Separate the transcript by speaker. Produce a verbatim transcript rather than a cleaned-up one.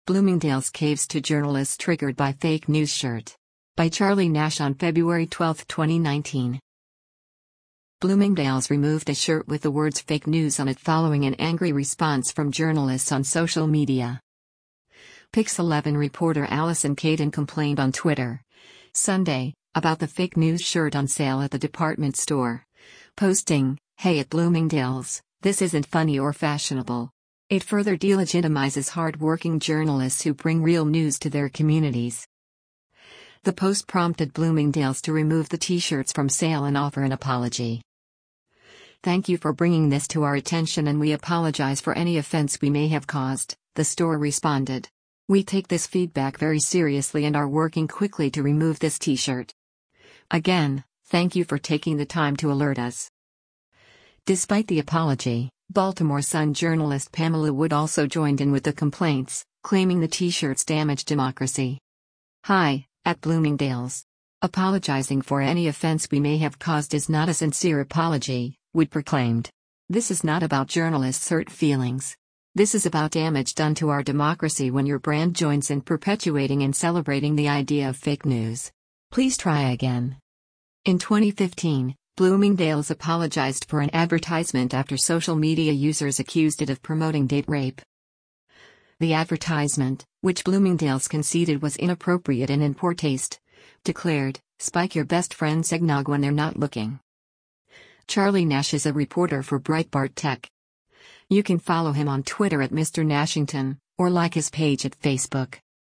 Speaker 1: Bloomingdale's caves to journalists triggered by fake news shirt. By Charlie Nash on February twelfth, twenty nineteen. Bloomingdale's removed a shirt with the words fake news on it following an angry response from journalists on social media. Pix eleven reporter Allison Caden complained on Twitter Sunday about the fake news shirt on sale at the department store, posting, "Hey at Bloomingdale's, this isn't funny or fashionable. It further delegitimizes hard-working journalists who bring real news to their communities." The post prompted Bloomingdale's to remove the t-shirts from sale and offer an apology. "Thank you for bringing this to our attention and we apologize for any offense we may have caused," the store responded. "We take this feedback very seriously and are working quickly to remove this t-shirt. Again, thank you for taking the time to alert us." Despite the apology, Baltimore Sun journalist Pamela Wood also joined in with the complaints, claiming the t-shirts damaged democracy. "Hi, at Bloomingdale's. Apologizing for any offense we may have caused is not a sincere apology," Wood proclaimed. "This is not about journalists' hurt feelings. This is about damage done to our democracy when your brand joins in perpetuating and celebrating the idea of fake news. Please try again." In twenty fifteen, Bloomingdale's apologized for an advertisement after social media users accused it of promoting date rape. The advertisement, which Bloomingdale's conceded was inappropriate and in poor taste, declared, "Spike your best friend's eggnog when they're not looking." Charlie Nash is a reporter for Breitbart Tech. You can follow him on Twitter at Mister Nashington, or like his page at Facebook.